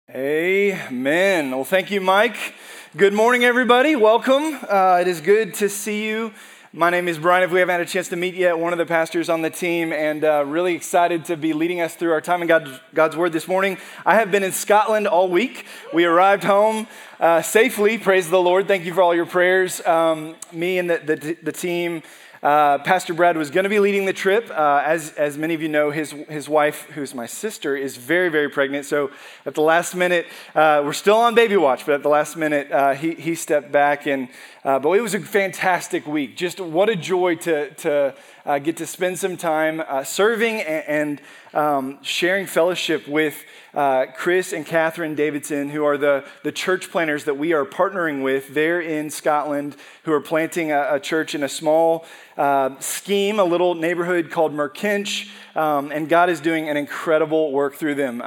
Amen. Well, thank you, Mike. Good morning, everybody. Welcome. It is good to see you. My name is Brian. If we haven't had a chance to meet yet, one of the pastors on the team, and really excited to be leading us through our time in God's Word this morning. I have been in Scotland all week. We arrived home safely. Praise the Lord. Thank you for all your prayers. Me and the team. Pastor Brad was going to be leading the trip. As many of you know, his wife, who's my sister, is very, very pregnant. So at the last minute, we're still on baby watch, but at the last minute, he stepped back. But it was a fantastic week. Just what a joy to get to spend some time serving and sharing fellowship with Chris and Catherine Davidson, who are the church planters that we are partnering with there in Scotland, who are planting a church in a small scheme, a little neighborhood called Merkinch, and God is doing an incredible work through them.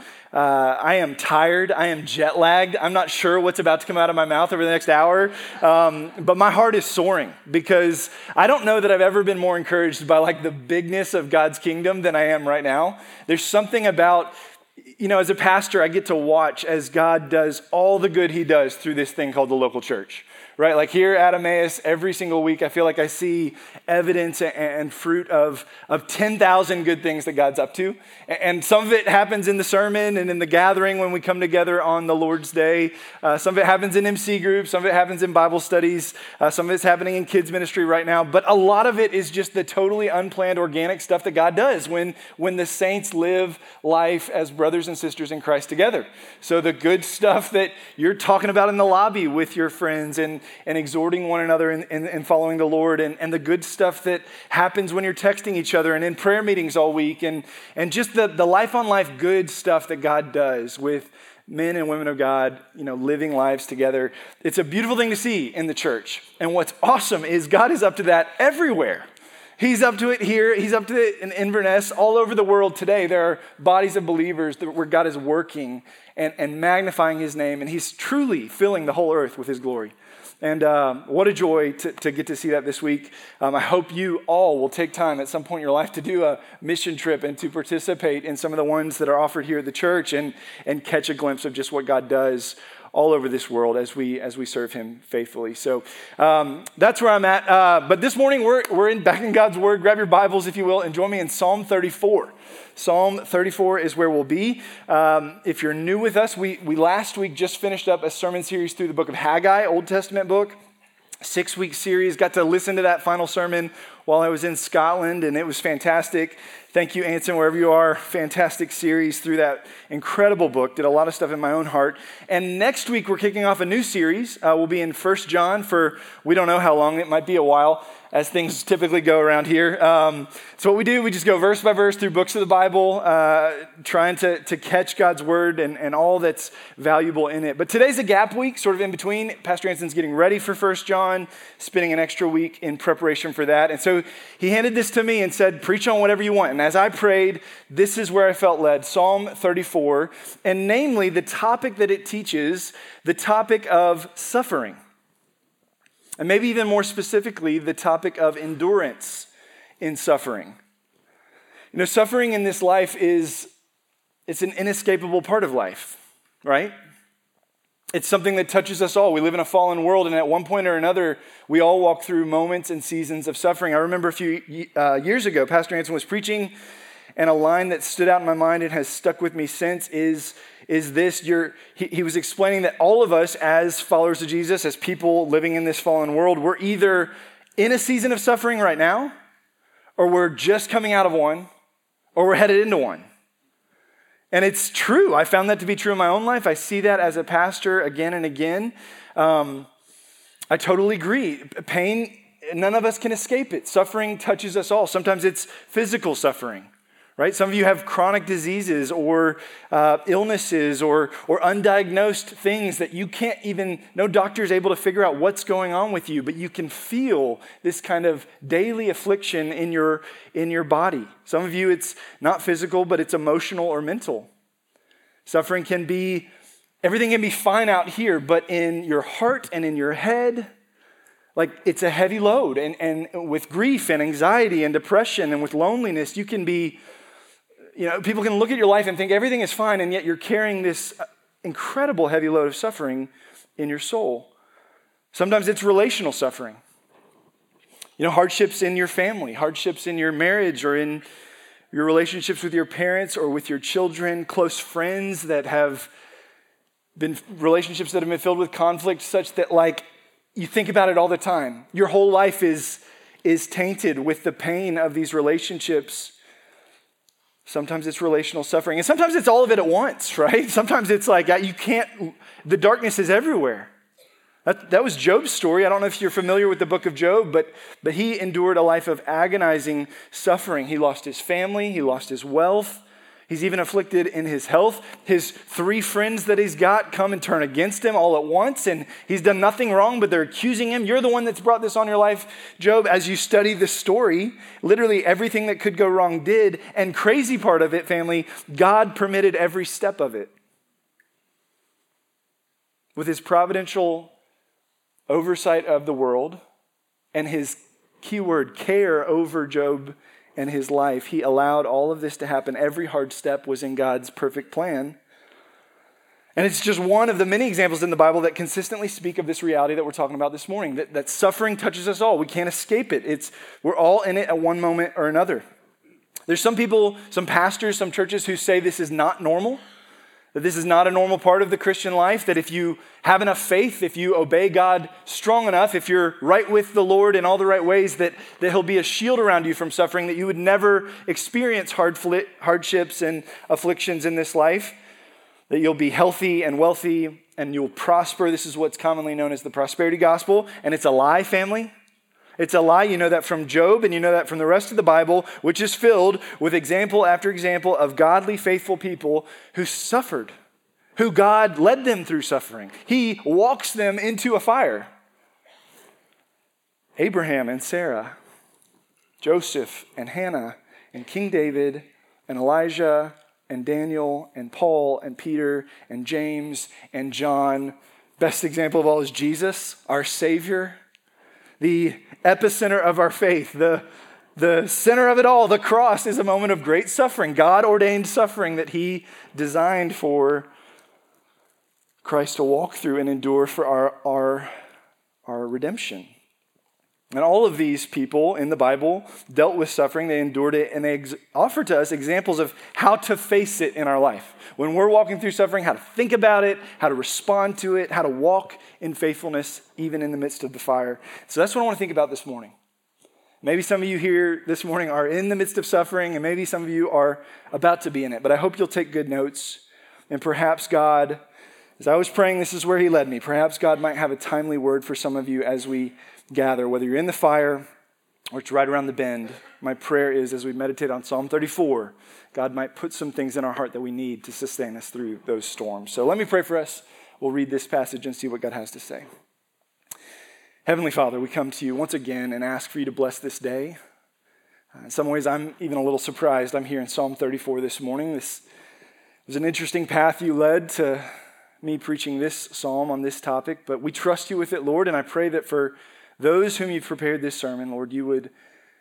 I am tired. I am jet lagged. I'm not sure what's about to come out of my mouth over the next hour, but my heart is soaring because I don't know that I've ever been more encouraged by like the bigness of God's kingdom than I am right now. There's something about, as a pastor, I get to watch as God does all the good he does through this thing called the local church. Right, like here at Emmaus, every single week, I feel like I see evidence and fruit of 10,000 good things that God's up to. And some of it happens in the sermon and in the gathering when we come together on the Lord's Day. Some of it happens in MC groups. Some of it happens in Bible studies. Some of it's happening in kids ministry right now. But a lot of it is just the totally unplanned, organic stuff that God does when the saints live life as brothers and sisters in Christ together. So the good stuff that you're talking about in the lobby with your friends and exhorting one another and following the Lord, and the good stuff that happens when you're texting each other and in prayer meetings all week, and just the life-on-life good stuff that God does with men and women of God, living lives together. It's a beautiful thing to see in the church. And what's awesome is God is up to that everywhere. He's up to it here. He's up to it in Inverness. All over the world today, there are bodies of believers where God is working and magnifying his name, and he's truly filling the whole earth with his glory. And what a joy to get to see that this week. I hope you all will take time at some point in your life to do a mission trip and to participate in some of the ones that are offered here at the church and catch a glimpse of just what God does all over this world as we serve him faithfully. So that's where I'm at. But this morning we're back in God's Word. Grab your Bibles, if you will, and join me in Psalm 34. Psalm 34 is where we'll be. If you're new with us, we last week just finished up a sermon series through the book of Haggai, Old Testament book. 6-week series. Got to listen to that final sermon while I was in Scotland, and it was fantastic. Thank you, Anson, wherever you are. Fantastic series through that incredible book. Did a lot of stuff in my own heart. And next week, we're kicking off a new series. We'll be in 1 John for, we don't know how long. It might be a while, as things typically go around here. So what we do, we just go verse by verse through books of the Bible, trying to catch God's Word and all that's valuable in it. But today's a gap week, sort of in between. Pastor Anson's getting ready for 1 John, spending an extra week in preparation for that. And so he handed this to me and said, preach on whatever you want. And as I prayed, this is where I felt led, Psalm 34, and namely the topic that it teaches, the topic of suffering. And maybe even more specifically, the topic of endurance in suffering. Suffering in this life it's an inescapable part of life, right? It's something that touches us all. We live in a fallen world, and at one point or another, we all walk through moments and seasons of suffering. I remember a few years ago, Pastor Anson was preaching, and a line that stood out in my mind and has stuck with me since is this. He was explaining that all of us as followers of Jesus, as people living in this fallen world, we're either in a season of suffering right now, or we're just coming out of one, or we're headed into one. And it's true. I found that to be true in my own life. I see that as a pastor again and again. I totally agree. Pain, none of us can escape it. Suffering touches us all. Sometimes it's physical suffering. Right? Some of you have chronic diseases or illnesses or undiagnosed things that you can't even, no doctor is able to figure out what's going on with you, but you can feel this kind of daily affliction in your body. Some of you, it's not physical, but it's emotional or mental. Suffering everything can be fine out here, but in your heart and in your head, like it's a heavy load. And with grief and anxiety and depression and with loneliness, you can be, people can look at your life and think everything is fine, and yet you're carrying this incredible heavy load of suffering in your soul. Sometimes it's relational suffering. Hardships in your family, hardships in your marriage or in your relationships with your parents or with your children, close friends that have been relationships that have been filled with conflict such that you think about it all the time. Your whole life is tainted with the pain of these relationships. Sometimes it's relational suffering, and sometimes it's all of it at once, right? Sometimes it's the darkness is everywhere. That was Job's story. I don't know if you're familiar with the book of Job, but he endured a life of agonizing suffering. He lost his family, he lost his wealth. He's even afflicted in his health. His 3 friends that he's got come and turn against him all at once, and he's done nothing wrong, but they're accusing him. You're the one that's brought this on your life, Job. As you study this story, literally everything that could go wrong did, and crazy part of it, family, God permitted every step of it. With his providential oversight of the world and his keyword care over Job and his life, he allowed all of this to happen. Every hard step was in God's perfect plan. And it's just one of the many examples in the Bible that consistently speak of this reality that we're talking about this morning, that suffering touches us all. We can't escape it. We're all in it at one moment or another. There's some people, some pastors, some churches who say this is not normal, that this is not a normal part of the Christian life, that if you have enough faith, if you obey God strong enough, if you're right with the Lord in all the right ways, that he'll be a shield around you from suffering, that you would never experience hardships and afflictions in this life, that you'll be healthy and wealthy and you'll prosper. This is what's commonly known as the prosperity gospel, and it's a lie, family. It's a lie. You know that from Job, and you know that from the rest of the Bible, which is filled with example after example of godly, faithful people who suffered, who God led them through suffering. He walks them into a fire. Abraham and Sarah, Joseph and Hannah, and King David, and Elijah, and Daniel, and Paul, and Peter, and James, and John. Best example of all is Jesus, our Savior. The epicenter of our faith, the center of it all, the cross, is a moment of great suffering, God-ordained suffering that he designed for Christ to walk through and endure for our redemption. And all of these people in the Bible dealt with suffering, they endured it, and they offer to us examples of how to face it in our life. When we're walking through suffering, how to think about it, how to respond to it, how to walk in faithfulness even in the midst of the fire. So that's what I want to think about this morning. Maybe some of you here this morning are in the midst of suffering, and maybe some of you are about to be in it. But I hope you'll take good notes, and perhaps God, as I was praying, this is where he led me. Perhaps God might have a timely word for some of you as we gather, whether you're in the fire or it's right around the bend. My prayer is, as we meditate on Psalm 34, God might put some things in our heart that we need to sustain us through those storms. So let me pray for us. We'll read this passage and see what God has to say. Heavenly Father, we come to you once again and ask for you to bless this day. In some ways, I'm even a little surprised. I'm here in Psalm 34 this morning. This was an interesting path you led to me preaching this psalm on this topic, but we trust you with it, Lord, and I pray that for those whom you've prepared this sermon, Lord, you would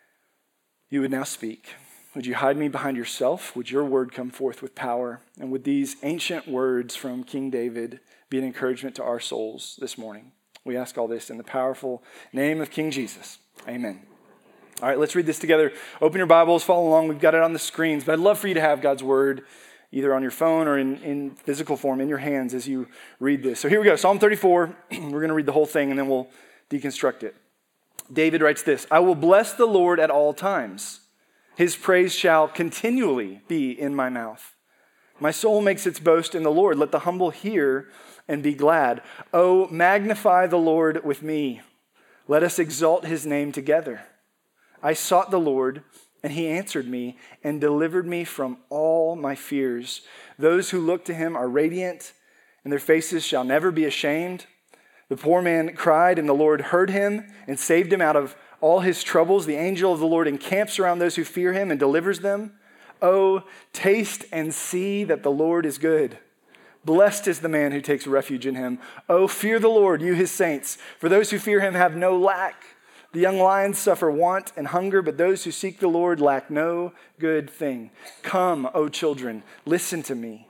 now speak. Would you hide me behind yourself? Would your word come forth with power? And would these ancient words from King David be an encouragement to our souls this morning? We ask all this in the powerful name of King Jesus. Amen. All right, let's read this together. Open your Bibles, follow along. We've got it on the screens, but I'd love for you to have God's word either on your phone or in physical form in your hands as you read this. So here we go, Psalm 34. We're going to read the whole thing and then we'll deconstruct it. David writes this: I will bless the Lord at all times. His praise shall continually be in my mouth. My soul makes its boast in the Lord. Let the humble hear and be glad. Oh, magnify the Lord with me. Let us exalt his name together. I sought the Lord, and he answered me and delivered me from all my fears. Those who look to him are radiant, and their faces shall never be ashamed. The poor man cried, and the Lord heard him and saved him out of all his troubles. The angel of the Lord encamps around those who fear him and delivers them. Oh, taste and see that the Lord is good. Blessed is the man who takes refuge in him. Oh, fear the Lord, you his saints, for those who fear him have no lack. The young lions suffer want and hunger, but those who seek the Lord lack no good thing. Come, O children, listen to me.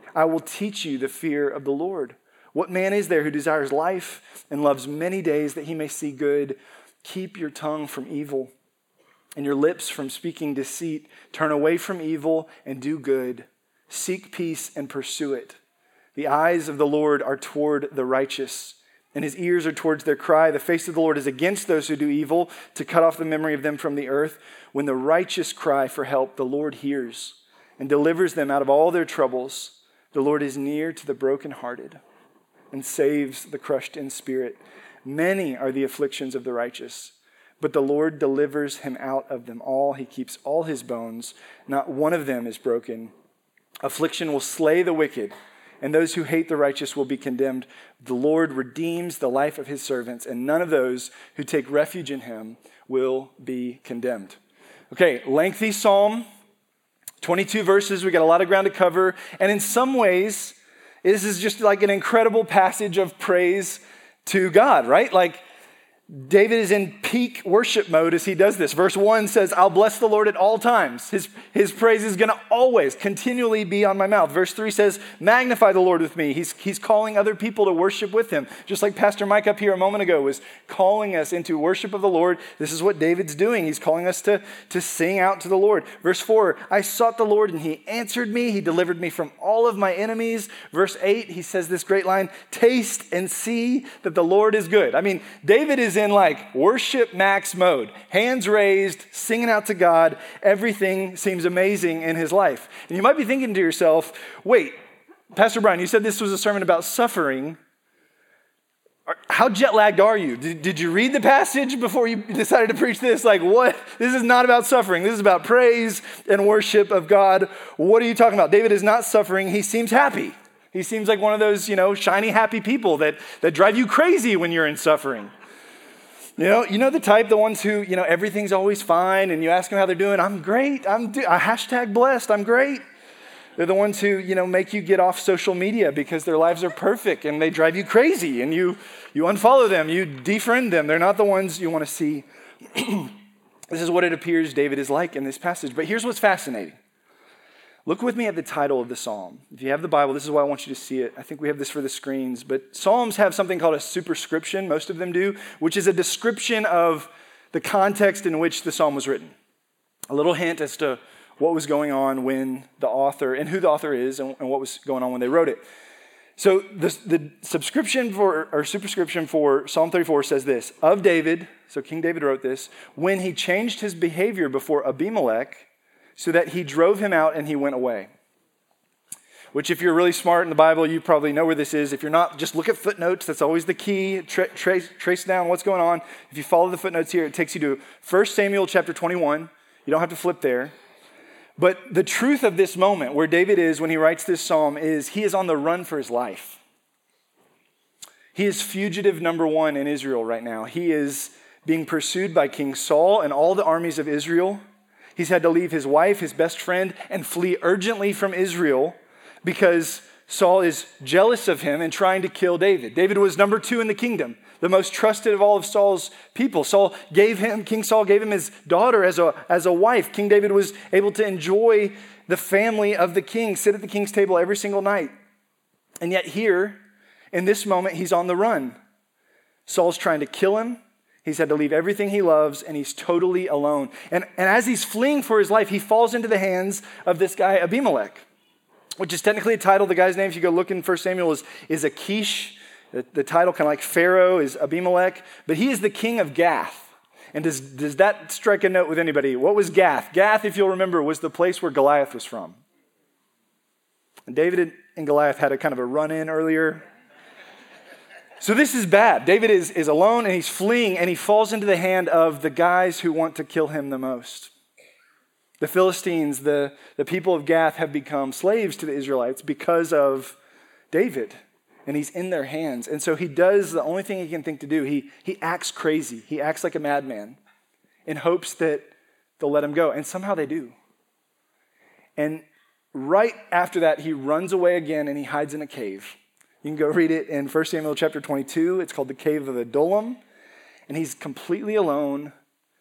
I will teach you the fear of the Lord. What man is there who desires life and loves many days that he may see good? Keep your tongue from evil and your lips from speaking deceit. Turn away from evil and do good. Seek peace and pursue it. The eyes of the Lord are toward the righteous, and his ears are towards their cry. The face of the Lord is against those who do evil, to cut off the memory of them from the earth. When the righteous cry for help, the Lord hears and delivers them out of all their troubles. The Lord is near to the brokenhearted and saves the crushed in spirit. Many are the afflictions of the righteous, but the Lord delivers him out of them all. He keeps all his bones. Not one of them is broken. Affliction will slay the wicked, and those who hate the righteous will be condemned. The Lord redeems the life of his servants, and none of those who take refuge in him will be condemned. Okay, lengthy psalm, 22 verses. We got a lot of ground to cover. And in some ways, this is just like an incredible passage of praise to God, right? Like David is in peak worship mode as he does this. Verse 1 says, I'll bless the Lord at all times. His praise is going to always, continually be on my mouth. Verse 3 says, magnify the Lord with me. He's calling other people to worship with him. Just like Pastor Mike up here a moment ago was calling us into worship of the Lord. This is what David's doing. He's calling us to sing out to the Lord. Verse 4, I sought the Lord and he answered me. He delivered me from all of my enemies. Verse 8, he says this great line, taste and see that the Lord is good. I mean, David is in like worship max mode, hands raised, singing out to God. Everything seems amazing in his life. And you might be thinking to yourself, wait, Pastor Brian, you said this was a sermon about suffering. How jet lagged are you? Did you read the passage before you decided to preach this? Like what? This is not about suffering. This is about praise and worship of God. What are you talking about? David is not suffering. He seems happy. He seems like one of those, shiny, happy people that drive you crazy when you're in suffering. You know the type, the ones who, everything's always fine, and you ask them how they're doing. I'm great. Hashtag blessed. I'm great. They're the ones who, make you get off social media because their lives are perfect and they drive you crazy, and you unfollow them, you defriend them. They're not the ones you want to see. This is what it appears David is like in this passage. But here's what's fascinating. Look with me at the title of the psalm. If you have the Bible, this is why I want you to see it. I think we have this for the screens. But psalms have something called a superscription, most of them do, which is a description of the context in which the psalm was written. A little hint as to what was going on when the author, and who the author is, and what was going on when they wrote it. So the subscription or superscription for Psalm 34 says this, of David, so King David wrote this, when he changed his behavior before Abimelech, so that he drove him out and he went away. Which if you're really smart in the Bible, you probably know where this is. If you're not, just look at footnotes. That's always the key. Trace down what's going on. If you follow the footnotes here, it takes you to 1 Samuel chapter 21. You don't have to flip there. But the truth of this moment where David is when he writes this psalm is he is on the run for his life. He is fugitive number one in Israel right now. He is being pursued by King Saul and all the armies of Israel. He's had to leave his wife, his best friend, and flee urgently from Israel because Saul is jealous of him and trying to kill David. David was number 2 in the kingdom, the most trusted of all of Saul's people. King Saul gave him his daughter as a wife. King David was able to enjoy the family of the king, sit at the king's table every single night. And yet here, in this moment, he's on the run. Saul's trying to kill him. He's had to leave everything he loves, and he's totally alone. And as he's fleeing for his life, he falls into the hands of this guy, Abimelech, which is technically a title. The guy's name, if you go look in 1 Samuel, is Achish. The title, kind of like Pharaoh, is Abimelech. But he is the king of Gath. And does that strike a note with anybody? What was Gath? Gath, if you'll remember, was the place where Goliath was from. And David and Goliath had a kind of a run-in earlier. So this is bad. David is alone and he's fleeing, and he falls into the hand of the guys who want to kill him the most. The Philistines, the people of Gath, have become slaves to the Israelites because of David, and he's in their hands. And so he does the only thing he can think to do. He acts crazy. He acts like a madman in hopes that they'll let him go, and somehow they do. And right after that, he runs away again and he hides in a cave. You can go read it in 1 Samuel chapter 22. It's called the Cave of Adullam. And he's completely alone,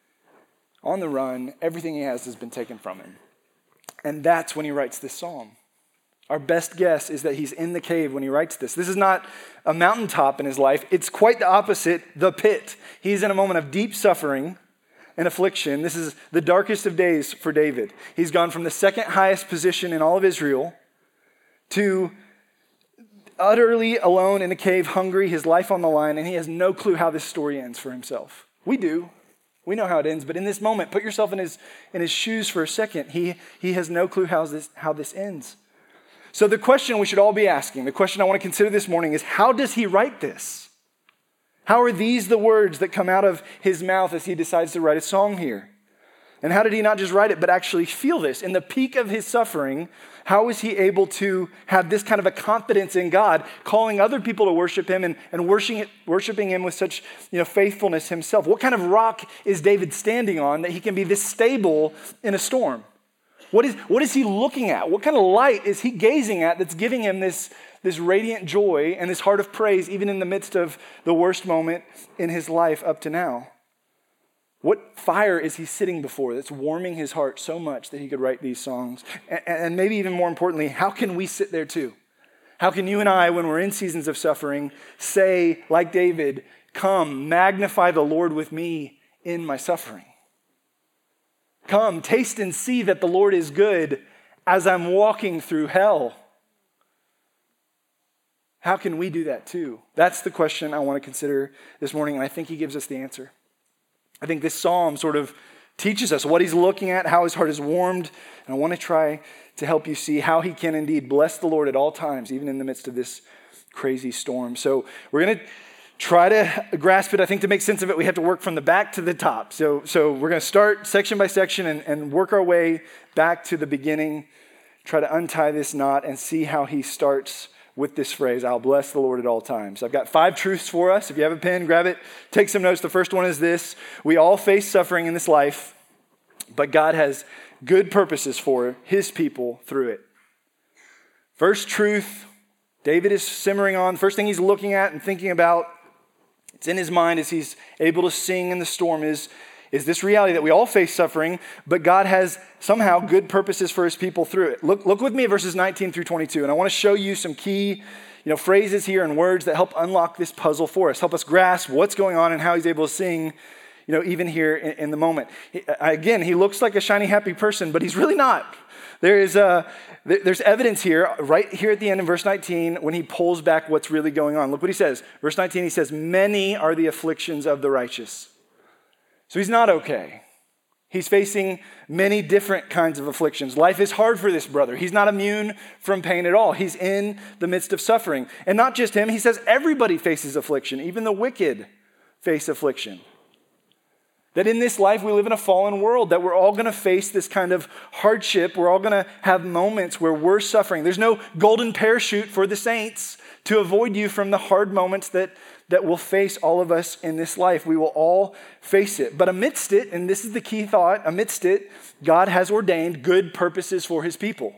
on the run. Everything he has been taken from him. And that's when he writes this psalm. Our best guess is that he's in the cave when he writes this. This is not a mountaintop in his life. It's quite the opposite, the pit. He's in a moment of deep suffering and affliction. This is the darkest of days for David. He's gone from the second highest position in all of Israel to utterly alone in a cave, hungry, his life on the line, and he has no clue how this story ends for himself. We do. We know how it ends, but in this moment, put yourself in his shoes for a second. He has no clue how this ends. So the question we should all be asking, the question I want to consider this morning is, how does he write this? How are these the words that come out of his mouth as he decides to write a song here? And how did he not just write it, but actually feel this? In the peak of his suffering, how was he able to have this kind of a confidence in God, calling other people to worship him and worshiping him with such faithfulness himself? What kind of rock is David standing on that he can be this stable in a storm? What is he looking at? What kind of light is he gazing at that's giving him this radiant joy and this heart of praise even in the midst of the worst moment in his life up to now? What fire is he sitting before that's warming his heart so much that he could write these songs? And maybe even more importantly, how can we sit there too? How can you and I, when we're in seasons of suffering, say, like David, "Come, magnify the Lord with me in my suffering. Come, taste and see that the Lord is good as I'm walking through hell." How can we do that too? That's the question I want to consider this morning, and I think he gives us the answer. I think this psalm sort of teaches us what he's looking at, how his heart is warmed, and I want to try to help you see how he can indeed bless the Lord at all times, even in the midst of this crazy storm. So we're going to try to grasp it. I think to make sense of it, we have to work from the back to the top. So we're going to start section by section and work our way back to the beginning, try to untie this knot and see how he starts with this phrase, "I'll bless the Lord at all times." I've got 5 truths for us. If you have a pen, grab it, take some notes. The first one is this: we all face suffering in this life, but God has good purposes for his people through it. First truth, David is simmering on. First thing he's looking at and thinking about, it's in his mind as he's able to sing in the storm, is this reality that we all face suffering, but God has somehow good purposes for his people through it. Look with me at verses 19 through 22, and I want to show you some key phrases here and words that help unlock this puzzle for us, help us grasp what's going on and how he's able to sing, even here in the moment. Again, he looks like a shiny, happy person, but he's really not. There's evidence here, right here at the end in verse 19, when he pulls back what's really going on. Look what he says. Verse 19, he says, "Many are the afflictions of the righteous." So he's not okay. He's facing many different kinds of afflictions. Life is hard for this brother. He's not immune from pain at all. He's in the midst of suffering. And not just him, he says everybody faces affliction. Even the wicked face affliction. That in this life we live in a fallen world, that we're all going to face this kind of hardship. We're all going to have moments where we're suffering. There's no golden parachute for the saints to avoid you from the hard moments that will face all of us in this life. We will all face it. But amidst it, and this is the key thought, amidst it, God has ordained good purposes for his people.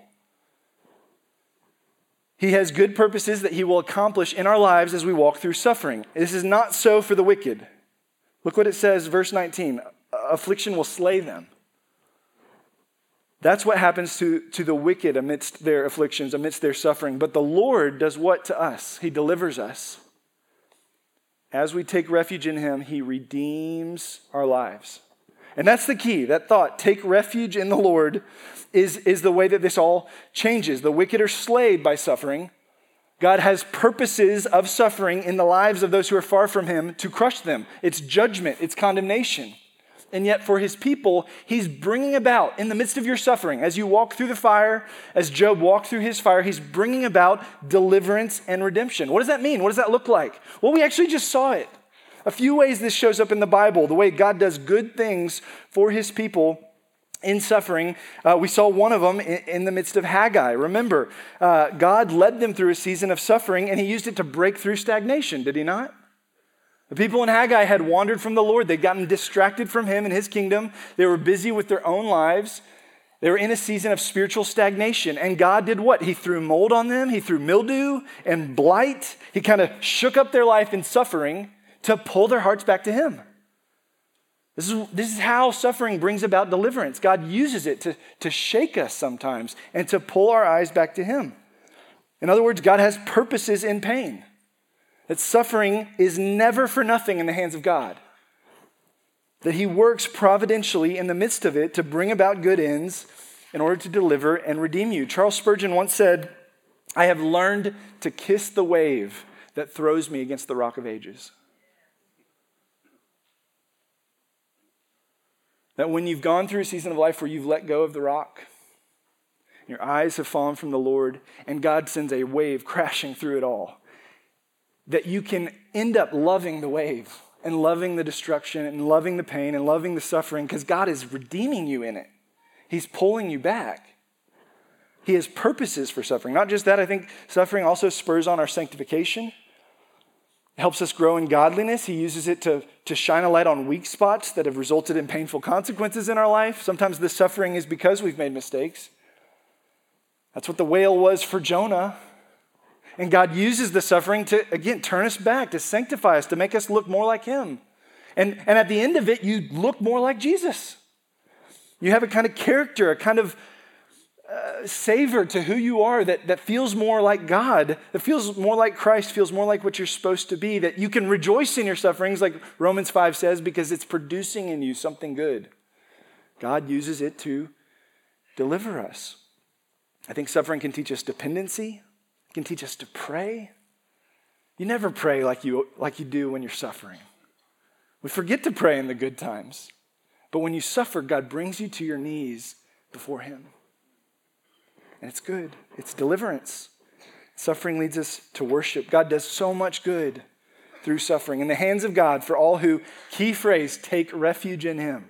He has good purposes that he will accomplish in our lives as we walk through suffering. This is not so for the wicked. Look what it says, verse 19. Affliction will slay them. That's what happens to the wicked amidst their afflictions, amidst their suffering. But the Lord does what to us? He delivers us. As we take refuge in him, he redeems our lives. And that's the key, that thought, take refuge in the Lord, is the way that this all changes. The wicked are slayed by suffering. God has purposes of suffering in the lives of those who are far from him to crush them. It's judgment, it's condemnation. And yet for his people, he's bringing about, in the midst of your suffering, as you walk through the fire, as Job walked through his fire, he's bringing about deliverance and redemption. What does that mean? What does that look like? Well, we actually just saw it. A few ways this shows up in the Bible, the way God does good things for his people in suffering. We saw one of them in the midst of Haggai. Remember, God led them through a season of suffering, and he used it to break through stagnation, did he not? The people in Haggai had wandered from the Lord. They'd gotten distracted from him and his kingdom. They were busy with their own lives. They were in a season of spiritual stagnation. And God did what? He threw mold on them. He threw mildew and blight. He kind of shook up their life in suffering to pull their hearts back to him. This is how suffering brings about deliverance. God uses it to shake us sometimes and to pull our eyes back to him. In other words, God has purposes in pain. That suffering is never for nothing in the hands of God. That he works providentially in the midst of it to bring about good ends in order to deliver and redeem you. Charles Spurgeon once said, "I have learned to kiss the wave that throws me against the rock of ages." That when you've gone through a season of life where you've let go of the rock, your eyes have fallen from the Lord, and God sends a wave crashing through it all, that you can end up loving the wave and loving the destruction and loving the pain and loving the suffering because God is redeeming you in it. He's pulling you back. He has purposes for suffering. Not just that, I think suffering also spurs on our sanctification. It helps us grow in godliness. He uses it to shine a light on weak spots that have resulted in painful consequences in our life. Sometimes the suffering is because we've made mistakes. That's what the whale was for Jonah. And God uses the suffering to, again, turn us back, to sanctify us, to make us look more like him. And at the end of it, you look more like Jesus. You have a kind of character, a kind of savor to who you are that feels more like God, that feels more like Christ, feels more like what you're supposed to be, that you can rejoice in your sufferings, like Romans 5 says, because it's producing in you something good. God uses it to deliver us. I think suffering can teach us dependency. It can teach us to pray. You never pray like you do when you're suffering. We forget to pray in the good times. But when you suffer, God brings you to your knees before him. And it's good. It's deliverance. Suffering leads us to worship. God does so much good through suffering. In the hands of God for all who, key phrase, take refuge in him.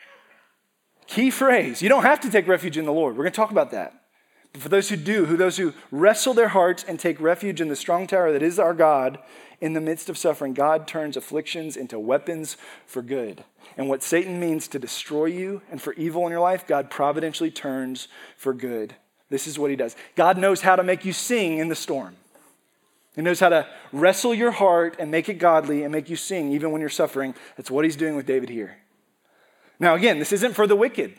Key phrase. You don't have to take refuge in the Lord. We're going to talk about that. But for those who do, those who wrestle their hearts and take refuge in the strong tower that is our God, in the midst of suffering, God turns afflictions into weapons for good. And what Satan means to destroy you and for evil in your life, God providentially turns for good. This is what he does. God knows how to make you sing in the storm. He knows how to wrestle your heart and make it godly and make you sing even when you're suffering. That's what he's doing with David here. Now again, this isn't for the wicked.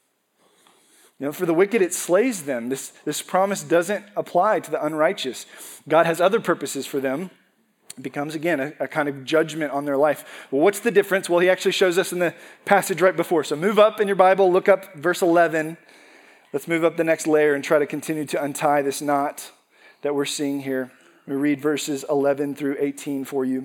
For the wicked, it slays them. This promise doesn't apply to the unrighteous. God has other purposes for them. It becomes, again, a kind of judgment on their life. Well, what's the difference? Well, he actually shows us in the passage right before. So move up in your Bible, look up verse 11. Let's move up the next layer and try to continue to untie this knot that we're seeing here. We read verses 11 through 18 for you.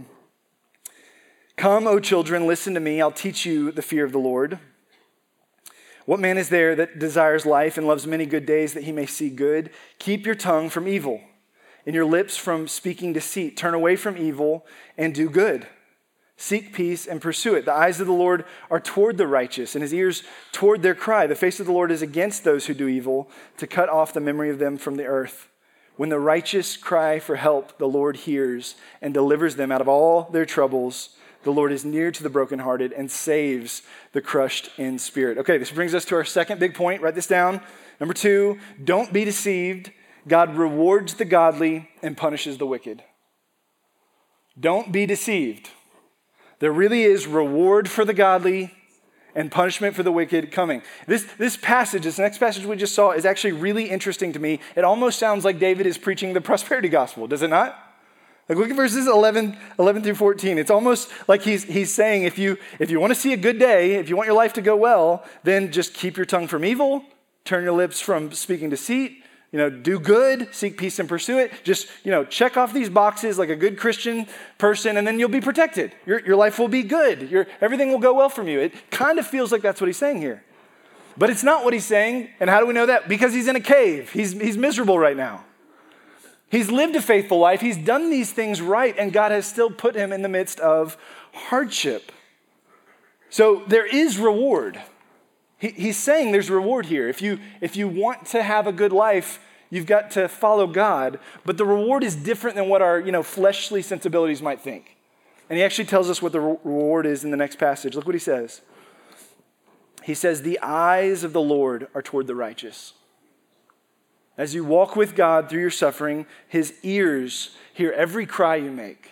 Come, O children, listen to me. I'll teach you the fear of the Lord. What man is there that desires life and loves many good days that he may see good? Keep your tongue from evil and your lips from speaking deceit. Turn away from evil and do good. Seek peace and pursue it. The eyes of the Lord are toward the righteous and his ears toward their cry. The face of the Lord is against those who do evil, to cut off the memory of them from the earth. When the righteous cry for help, the Lord hears and delivers them out of all their troubles. The Lord is near to the brokenhearted and saves the crushed in spirit. Okay, this brings us to our second big point. Write this down. Number 2, don't be deceived. God rewards the godly and punishes the wicked. Don't be deceived. There really is reward for the godly and punishment for the wicked coming. This passage, this next passage we just saw, is actually really interesting to me. It almost sounds like David is preaching the prosperity gospel, does it not? Like look at verses 11 through 14. It's almost like he's saying if you want to see a good day, if you want your life to go well, then just keep your tongue from evil, turn your lips from speaking deceit, do good, seek peace and pursue it. Just, check off these boxes like a good Christian person, and then you'll be protected. Your life will be good. Everything will go well from you. It kind of feels like that's what he's saying here. But it's not what he's saying. And how do we know that? Because he's in a cave. He's miserable right now. He's lived a faithful life. He's done these things right, and God has still put him in the midst of hardship. So there is reward. He's saying there's reward here. If you want to have a good life, you've got to follow God. But the reward is different than what our fleshly sensibilities might think. And he actually tells us what the reward is in the next passage. Look what he says. He says, the eyes of the Lord are toward the righteous. As you walk with God through your suffering, his ears hear every cry you make.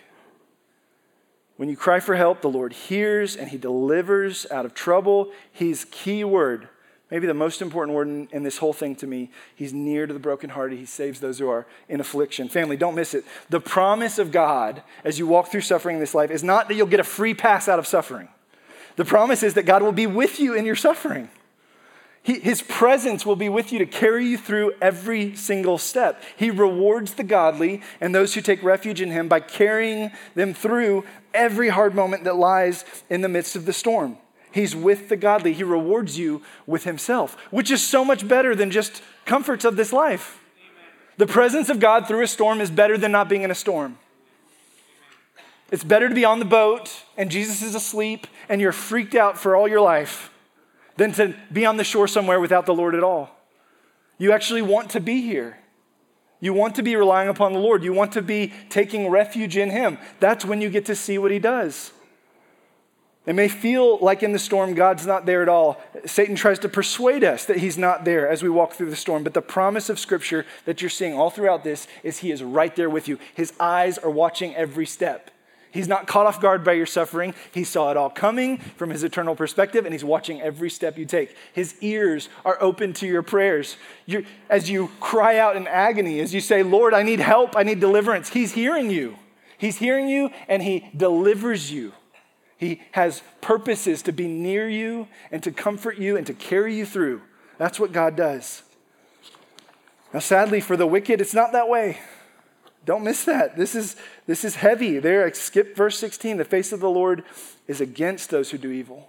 When you cry for help, the Lord hears and he delivers out of trouble. His key word, Maybe the most important word in this whole thing to me, he's near to the brokenhearted. He saves those who are in affliction. Family, don't miss it. The promise of God as you walk through suffering in this life is not that you'll get a free pass out of suffering. The promise is that God will be with you in your suffering. His presence will be with you to carry you through every single step. He rewards the godly and those who take refuge in him by carrying them through every hard moment that lies in the midst of the storm. He's with the godly. He rewards you with himself, which is so much better than just comforts of this life. Amen. The presence of God through a storm is better than not being in a storm. It's better to be on the boat and Jesus is asleep and you're freaked out for all your life than to be on the shore somewhere without the Lord at all. You actually want to be here. You want to be relying upon the Lord. You want to be taking refuge in him. That's when you get to see what he does. It may feel like in the storm, God's not there at all. Satan tries to persuade us that he's not there as we walk through the storm. But the promise of Scripture that you're seeing all throughout this is he is right there with you. His eyes are watching every step. He's not caught off guard by your suffering. He saw it all coming from his eternal perspective, and he's watching every step you take. His ears are open to your prayers. As you cry out in agony, as you say, Lord, I need help, I need deliverance, he's hearing you. He's hearing you, and he delivers you. He has purposes to be near you and to comfort you and to carry you through. That's what God does. Now, sadly, for the wicked, it's not that way. Don't miss that. This is heavy. There, skip verse 16. The face of the Lord is against those who do evil,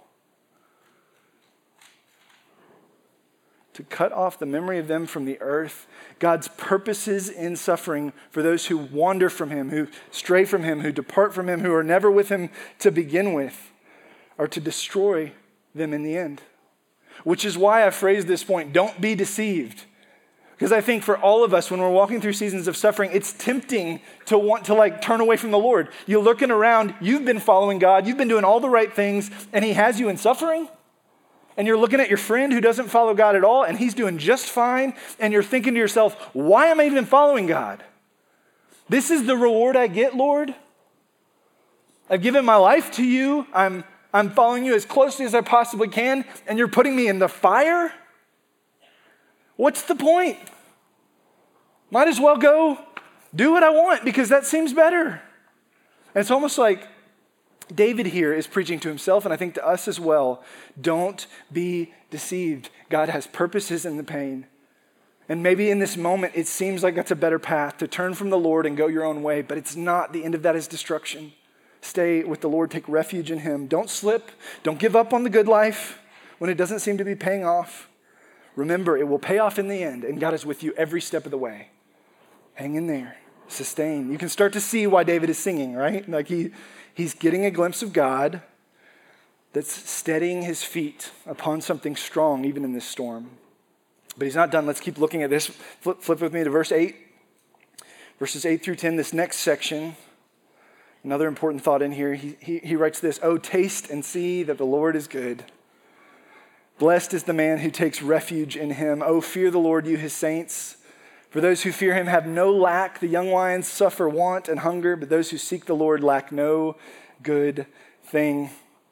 to cut off the memory of them from the earth. God's purposes in suffering for those who wander from him, who stray from him, who depart from him, who are never with him to begin with, are to destroy them in the end. Which is why I phrased this point, don't be deceived. Because I think for all of us, when we're walking through seasons of suffering, it's tempting to want to turn away from the Lord. You're looking around, you've been following God, you've been doing all the right things, and he has you in suffering. And you're looking at your friend who doesn't follow God at all, and he's doing just fine, and you're thinking to yourself, why am I even following God? This is the reward I get, Lord? I've given my life to you, I'm following you as closely as I possibly can, and you're putting me in the fire? What's the point? Might as well go do what I want because that seems better. And it's almost like David here is preaching to himself, and I think to us as well. Don't be deceived. God has purposes in the pain. And maybe in this moment, it seems like that's a better path to turn from the Lord and go your own way, but it's not. The end of that is destruction. Stay with the Lord. Take refuge in him. Don't slip. Don't give up on the good life when it doesn't seem to be paying off. Remember, it will pay off in the end, and God is with you every step of the way. Hang in there. Sustain. You can start to see why David is singing, right? Like he's getting a glimpse of God that's steadying his feet upon something strong, even in this storm. But he's not done. Let's keep looking at this. Flip with me to verse 8. Verses 8 through 10, this next section. Another important thought in here. He writes this, "Oh, taste and see that the Lord is good. Blessed is the man who takes refuge in him. Oh, fear the Lord, you his saints. For those who fear him have no lack. The young lions suffer want and hunger, but those who seek the Lord lack no good thing."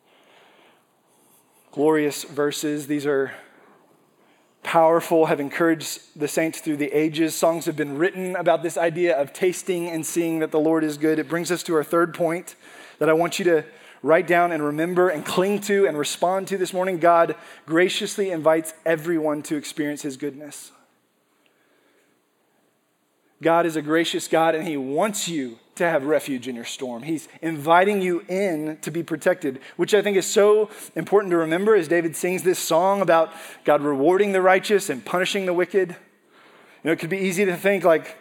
Glorious verses. These are powerful, have encouraged the saints through the ages. Songs have been written about this idea of tasting and seeing that the Lord is good. It brings us to our third point that I want you to write down and remember and cling to and respond to this morning. God graciously invites everyone to experience his goodness. God is a gracious God, and he wants you to have refuge in your storm. He's inviting you in to be protected, which I think is so important to remember as David sings this song about God rewarding the righteous and punishing the wicked. It could be easy to think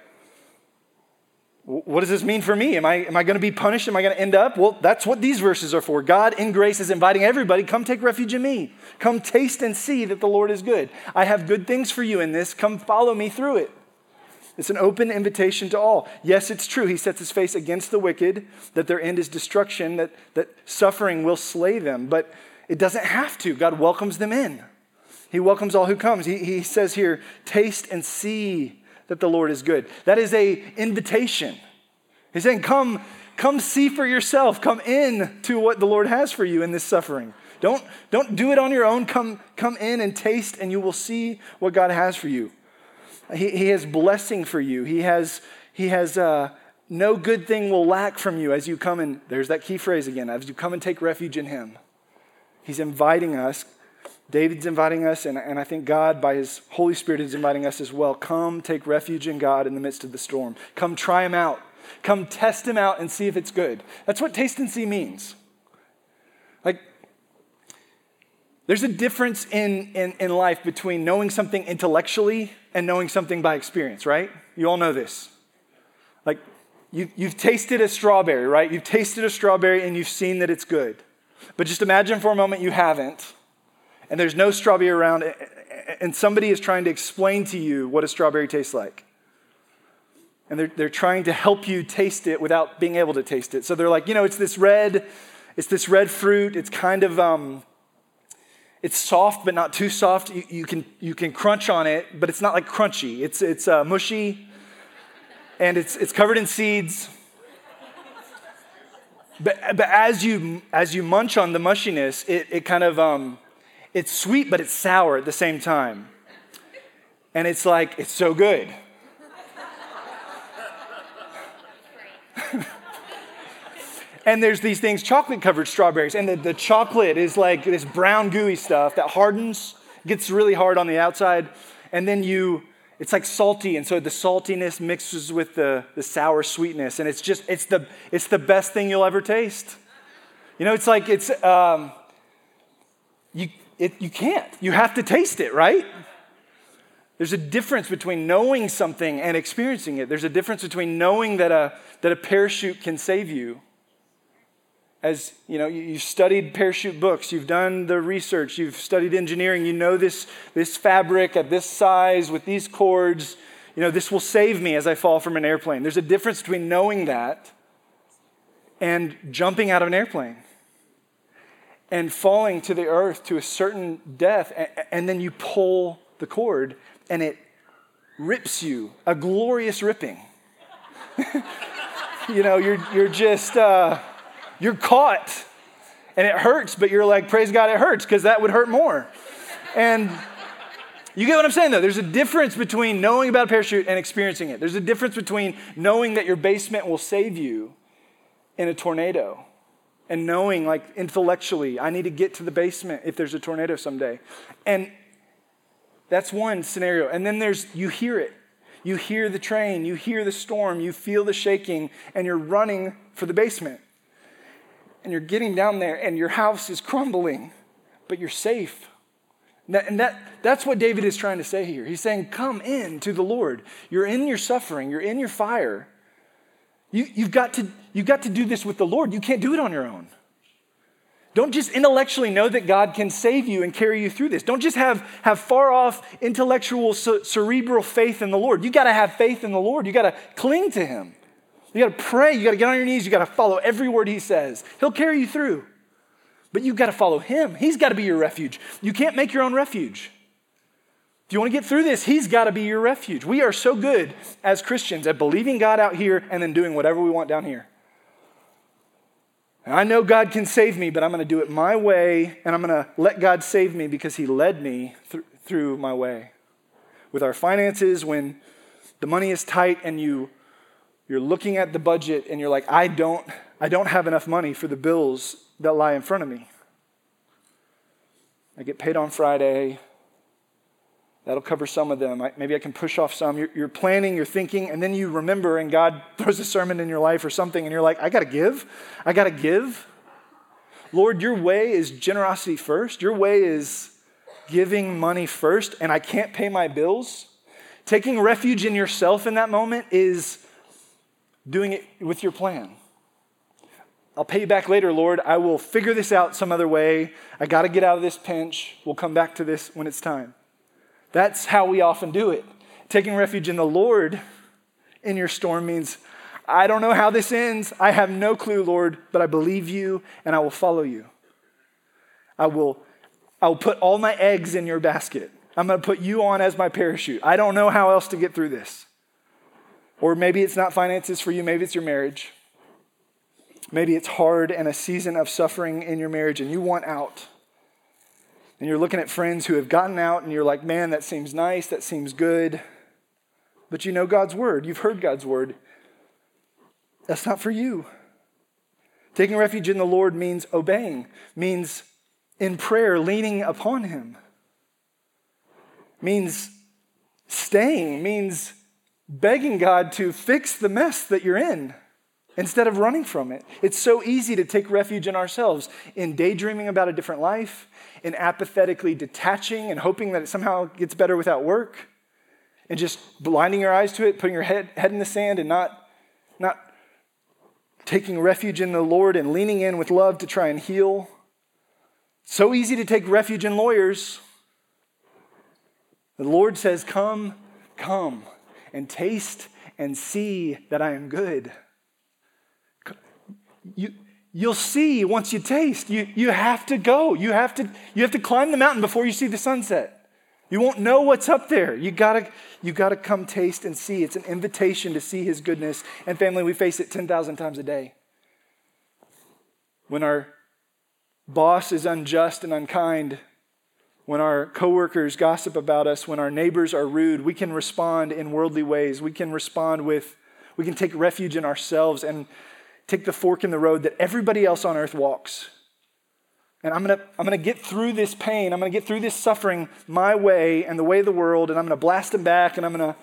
what does this mean for me? Am I going to be punished? Am I going to end up? Well, that's what these verses are for. God in grace is inviting everybody, come take refuge in me. Come taste and see that the Lord is good. I have good things for you in this. Come follow me through it. It's an open invitation to all. Yes, it's true. He sets his face against the wicked, that their end is destruction, that suffering will slay them. But it doesn't have to. God welcomes them in. He welcomes all who comes. He says here, taste and see that the Lord is good. That is an invitation. He's saying, come see for yourself. Come in to what the Lord has for you in this suffering. Don't do it on your own. Come in and taste, and you will see what God has for you. He has blessing for you. He has no good thing will lack from you as you come in. There's that key phrase again, as you come and take refuge in him. He's inviting us. David's inviting us, and I think God, by his Holy Spirit, is inviting us as well. Come take refuge in God in the midst of the storm. Come try him out. Come test him out and see if it's good. That's what taste and see means. Like, there's a difference in life between knowing something intellectually and knowing something by experience, right? You all know this. Like, you've tasted a strawberry, right? You've tasted a strawberry and you've seen that it's good. But just imagine for a moment you haven't, and there's no strawberry around, and somebody is trying to explain to you what a strawberry tastes like. And they're trying to help you taste it without being able to taste it. So they're like, it's this red fruit. It's kind of, it's soft, but not too soft. You can crunch on it, but it's not like crunchy. It's mushy, and it's covered in seeds. But as you munch on the mushiness, it kind of, it's sweet, but it's sour at the same time. And it's like, it's so good. And there's these things, chocolate-covered strawberries, and the chocolate is like this brown gooey stuff that hardens, gets really hard on the outside, and then it's like salty, and so the saltiness mixes with the sour sweetness, and it's the best thing you'll ever taste. It's like you can't. You have to taste it, right? There's a difference between knowing something and experiencing it. There's a difference between knowing that a parachute can save you. As you've studied parachute books, you've done the research, you've studied engineering, you know this fabric at this size with these cords, this will save me as I fall from an airplane. There's a difference between knowing that and jumping out of an airplane and falling to the earth to a certain death, and then you pull the cord and it rips you, a glorious ripping. You're just... You're caught, and it hurts, but you're like, praise God, it hurts, because that would hurt more. And you get what I'm saying, though? There's a difference between knowing about a parachute and experiencing it. There's a difference between knowing that your basement will save you in a tornado and knowing, like, intellectually, I need to get to the basement if there's a tornado someday. And that's one scenario. And then you hear it. You hear the train, you hear the storm, you feel the shaking, and you're running for the basement. And you're getting down there, and your house is crumbling, but you're safe. And that's what David is trying to say here. He's saying, come in to the Lord. You're in your suffering. You're in your fire. You've got to do this with the Lord. You can't do it on your own. Don't just intellectually know that God can save you and carry you through this. Don't just have far off intellectual cerebral faith in the Lord. You got to have faith in the Lord. You got to cling to him. You got to pray. You got to get on your knees. You got to follow every word he says. He'll carry you through. But you've got to follow him. He's got to be your refuge. You can't make your own refuge. If you want to get through this, he's got to be your refuge. We are so good as Christians at believing God out here and then doing whatever we want down here. And I know God can save me, but I'm going to do it my way, and I'm going to let God save me because he led me through my way. With our finances, when the money is tight and you're looking at the budget and you're like, I don't have enough money for the bills that lie in front of me. I get paid on Friday. That'll cover some of them. Maybe I can push off some. You're planning, you're thinking, and then you remember, and God throws a sermon in your life or something, and you're like, I got to give. Lord, your way is generosity first. Your way is giving money first, and I can't pay my bills. Taking refuge in yourself in that moment is doing it with your plan. I'll pay you back later, Lord. I will figure this out some other way. I got to get out of this pinch. We'll come back to this when it's time. That's how we often do it. Taking refuge in the Lord in your storm means, I don't know how this ends. I have no clue, Lord, but I believe you and I will follow you. I will put all my eggs in your basket. I'm going to put you on as my parachute. I don't know how else to get through this. Or maybe it's not finances for you. Maybe it's your marriage. Maybe it's hard and a season of suffering in your marriage and you want out. And you're looking at friends who have gotten out and you're like, man, that seems nice, that seems good. But you know God's word. You've heard God's word. That's not for you. Taking refuge in the Lord means obeying, means in prayer, leaning upon him, means staying, means begging God to fix the mess that you're in instead of running from it. It's so easy to take refuge in ourselves, in daydreaming about a different life, in apathetically detaching and hoping that it somehow gets better without work, and just blinding your eyes to it, putting your head in the sand and not taking refuge in the Lord and leaning in with love to try and heal. So easy to take refuge in lawyers. The Lord says, come, and taste and see that I am good. You'll see once you taste. You have to go. You have to climb the mountain before you see the sunset. You won't know what's up there. You gotta come taste and see. It's an invitation to see his goodness. And family, we face it 10,000 times a day. When our boss is unjust and unkind, when our coworkers gossip about us, when our neighbors are rude, we can respond in worldly ways. We can take refuge in ourselves and take the fork in the road that everybody else on earth walks. And I'm gonna get through this pain. I'm gonna get through this suffering my way and the way of the world, and I'm gonna blast them back, and I'm gonna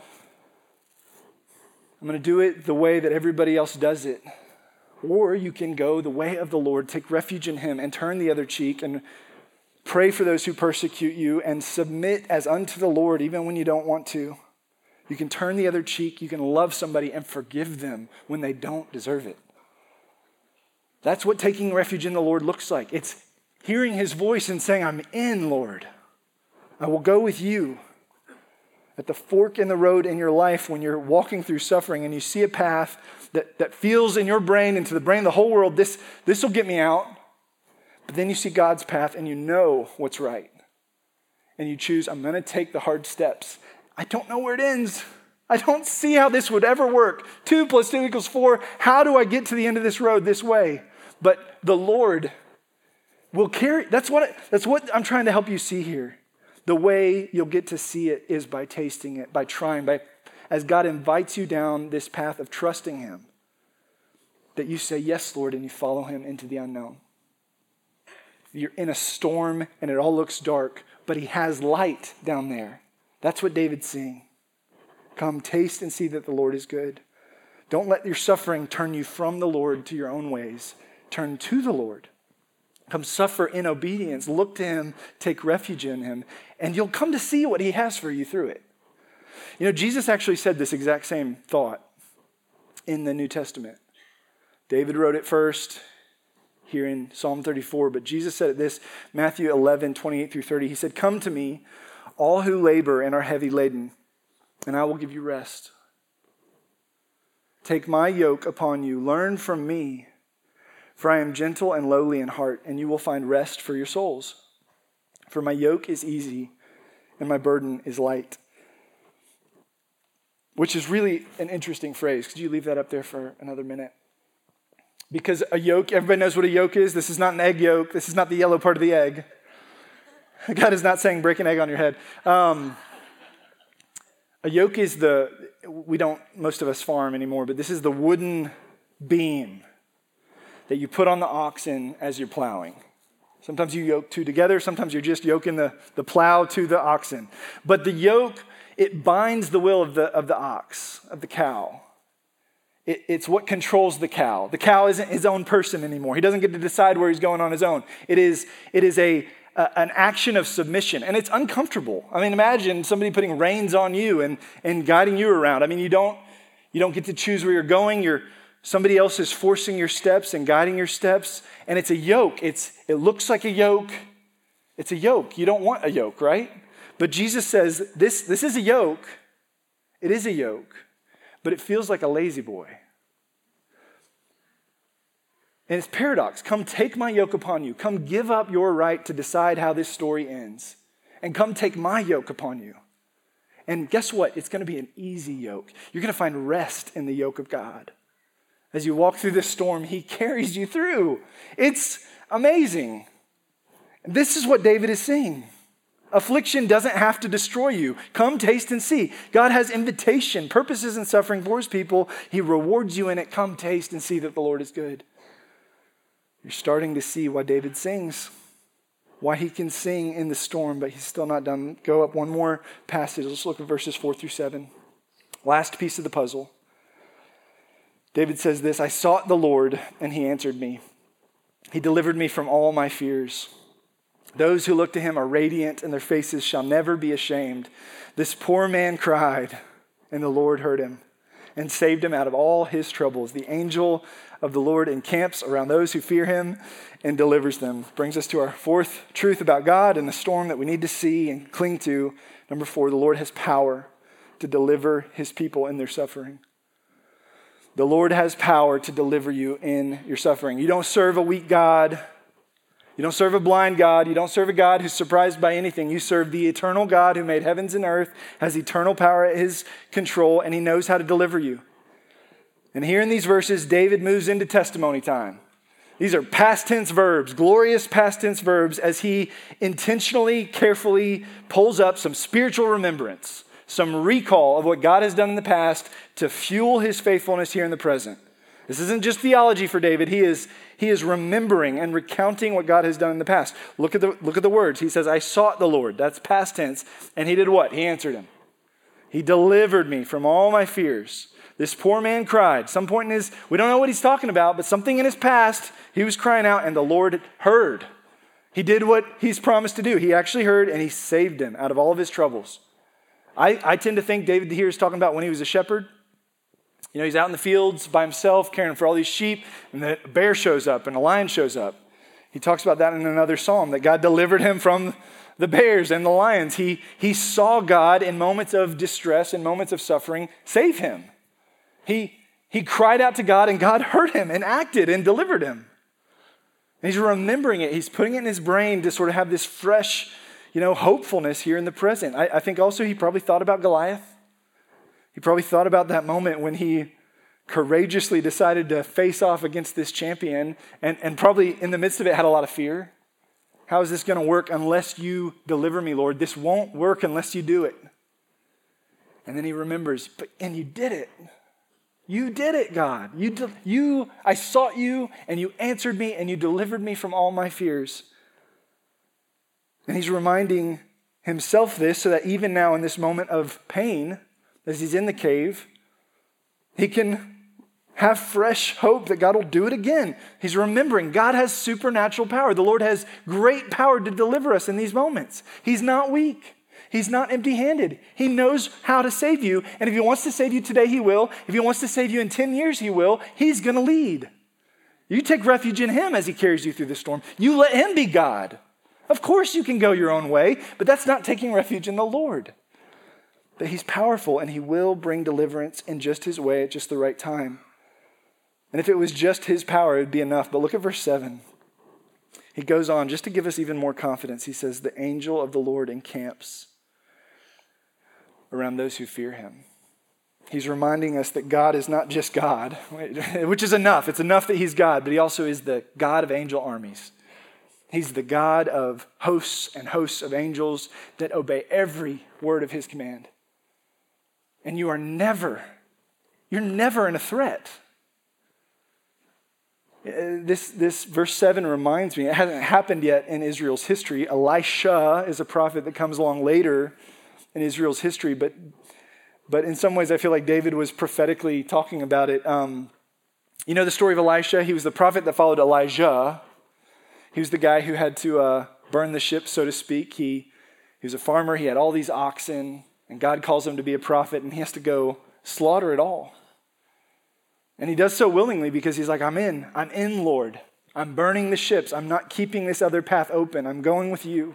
do it the way that everybody else does it. Or you can go the way of the Lord, take refuge in him, and turn the other cheek, and pray for those who persecute you, and submit as unto the Lord, even when you don't want to. You can turn the other cheek. You can love somebody and forgive them when they don't deserve it. That's what taking refuge in the Lord looks like. It's hearing his voice and saying, I'm in, Lord. I will go with you. At the fork in the road in your life, when you're walking through suffering and you see a path that feels in your brain and to the brain of the whole world, this will get me out. But then you see God's path and you know what's right. And you choose, I'm going to take the hard steps. I don't know where it ends. I don't see how this would ever work. 2 + 2 = 4. How do I get to the end of this road this way? But the Lord will carry. That's what I'm trying to help you see here. The way you'll get to see it is by tasting it, by trying, as God invites you down this path of trusting him, that you say, yes, Lord, and you follow him into the unknown. You're in a storm and it all looks dark, but he has light down there. That's what David's seeing. Come, taste and see that the Lord is good. Don't let your suffering turn you from the Lord to your own ways. Turn to the Lord. Come suffer in obedience. Look to him, take refuge in him, and you'll come to see what he has for you through it. You know, Jesus actually said this exact same thought in the New Testament. David wrote it first here in Psalm 34, but Jesus said it this, Matthew 11, 28-30. He said, come to me, all who labor and are heavy laden, and I will give you rest. Take my yoke upon you. Learn from me, for I am gentle and lowly in heart, and you will find rest for your souls. For my yoke is easy and my burden is light. Which is really an interesting phrase. Could you leave that up there for another minute? Because a yolk, everybody knows what a yolk is. This is not an egg yolk. This is not the yellow part of the egg. God is not saying break an egg on your head. A yoke is most of us farm anymore, but this is the wooden beam that you put on the oxen as you're plowing. Sometimes you yoke two together. Sometimes you're just yoking the plow to the oxen. But the yoke, it binds the will of the ox, of the cow. It's what controls the cow. The cow isn't his own person anymore. He doesn't get to decide where he's going on his own. It is an action of submission, and it's uncomfortable. I mean, imagine somebody putting reins on you and guiding you around. I mean, you don't get to choose where you're going. Somebody else is forcing your steps and guiding your steps, and it's a yoke. It looks like a yoke. It's a yoke. You don't want a yoke, right? But Jesus says this is a yoke. It is a yoke, but it feels like a lazy boy. And it's paradox. Come take my yoke upon you. Come give up your right to decide how this story ends. And come take my yoke upon you. And guess what? It's going to be an easy yoke. You're going to find rest in the yoke of God. As you walk through the storm, he carries you through. It's amazing. This is what David is saying. Affliction doesn't have to destroy you. Come, taste and see. God has invitation, purposes, and suffering for his people. He rewards you in it. Come, taste and see that the Lord is good. You're starting to see why David sings, why he can sing in the storm, but he's still not done. Go up one more passage. Let's look at verses 4-7. Last piece of the puzzle. David says this, I sought the Lord, and he answered me. He delivered me from all my fears. Those who look to him are radiant, and their faces shall never be ashamed. This poor man cried, and the Lord heard him and saved him out of all his troubles. The angel of the Lord encamps around those who fear him and delivers them. Brings us to our fourth truth about God and the storm that we need to see and cling to. Number 4, the Lord has power to deliver his people in their suffering. The Lord has power to deliver you in your suffering. You don't serve a weak God. You don't serve a blind God. You don't serve a God who's surprised by anything. You serve the eternal God who made heavens and earth, has eternal power at his control, and he knows how to deliver you. And here in these verses, David moves into testimony time. These are past tense verbs, glorious past tense verbs, as he intentionally, carefully pulls up some spiritual remembrance, some recall of what God has done in the past to fuel his faithfulness here in the present. This isn't just theology for David. He is remembering and recounting what God has done in the past. Look at the words. He says, I sought the Lord. That's past tense. And he did what? He answered him. He delivered me from all my fears. This poor man cried. Some point in we don't know what he's talking about, but something in his past, he was crying out and the Lord heard. He did what he's promised to do. He actually heard and he saved him out of all of his troubles. I tend to think David here is talking about when he was a shepherd. You know, he's out in the fields by himself caring for all these sheep, and the bear shows up and a lion shows up. He talks about that in another psalm, that God delivered him from the bears and the lions. He saw God in moments of distress, in moments of suffering, save him. He cried out to God, and God heard him and acted and delivered him. And he's remembering it. He's putting it in his brain to sort of have this fresh, hopefulness here in the present. I think also he probably thought about Goliath. He probably thought about that moment when he courageously decided to face off against this champion and probably in the midst of it had a lot of fear. How is this going to work unless you deliver me, Lord? This won't work unless you do it. And then he remembers, and you did it. You did it, God. I sought you and you answered me and you delivered me from all my fears. And he's reminding himself this so that even now in this moment of pain, as he's in the cave, he can have fresh hope that God will do it again. He's remembering God has supernatural power. The Lord has great power to deliver us in these moments. He's not weak. He's not empty-handed. He knows how to save you. And if he wants to save you today, he will. If he wants to save you in 10 years, he will. He's going to lead. You take refuge in him as he carries you through the storm. You let him be God. Of course you can go your own way, but that's not taking refuge in the Lord. That he's powerful and he will bring deliverance in just his way at just the right time. And if it was just his power, it would be enough. But look at verse 7. He goes on just to give us even more confidence. He says, the angel of the Lord encamps around those who fear him. He's reminding us that God is not just God, which is enough. It's enough that he's God, but he also is the God of angel armies. He's the God of hosts and hosts of angels that obey every word of his command. And you're never in a threat. This verse 7 reminds me, it hasn't happened yet in Israel's history. Elisha is a prophet that comes along later in Israel's history, but in some ways I feel like David was prophetically talking about it. You know the story of Elisha? He was the prophet that followed Elijah. He was the guy who had to burn the ship, so to speak. He was a farmer. He had all these oxen, and God calls him to be a prophet, and he has to go slaughter it all. And he does so willingly because he's like, I'm in, Lord. I'm burning the ships. I'm not keeping this other path open. I'm going with you.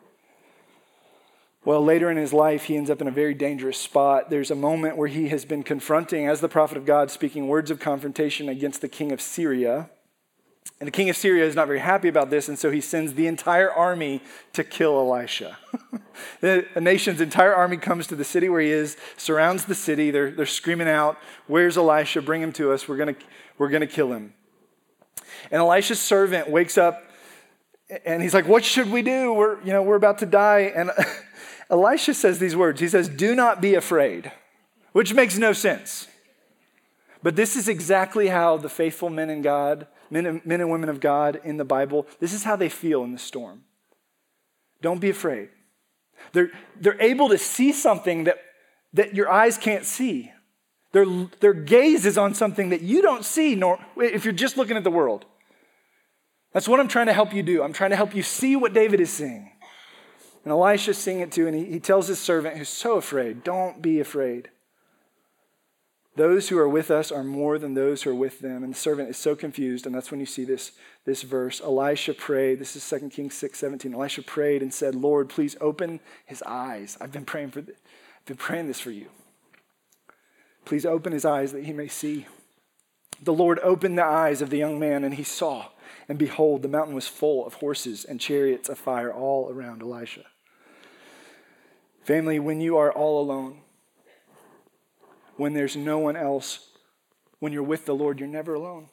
Well, later in his life, he ends up in a very dangerous spot. There's a moment where he has been confronting, as the prophet of God, speaking words of confrontation against the king of Syria. And the king of Syria is not very happy about this, and so he sends the entire army to kill Elisha. The nation's entire army comes to the city where he is, surrounds the city. They're screaming out, "Where's Elisha? Bring him to us. We're gonna kill him." And Elisha's servant wakes up, and he's like, "What should we do? We're about to die." And Elisha says these words. He says, "Do not be afraid," which makes no sense. But this is exactly how the faithful men and women of God in the Bible, this is how they feel in the storm. Don't be afraid. They're able to see something that your eyes can't see. Their gaze is on something that you don't see, nor if you're just looking at the world. That's what I'm trying to help you do. I'm trying to help you see what David is seeing. And Elisha's seeing it too, and he tells his servant who's so afraid, "Don't be afraid. Those who are with us are more than those who are with them." And the servant is so confused, and that's when you see this verse. Elisha prayed. This is 2 Kings 6:17. Elisha prayed and said, "Lord, please open his eyes. I've been praying this for you. Please open his eyes that he may see." The Lord opened the eyes of the young man, and he saw. And behold, the mountain was full of horses and chariots of fire all around Elisha. Family, when you are all alone, when there's no one else, when you're with the Lord, you're never alone.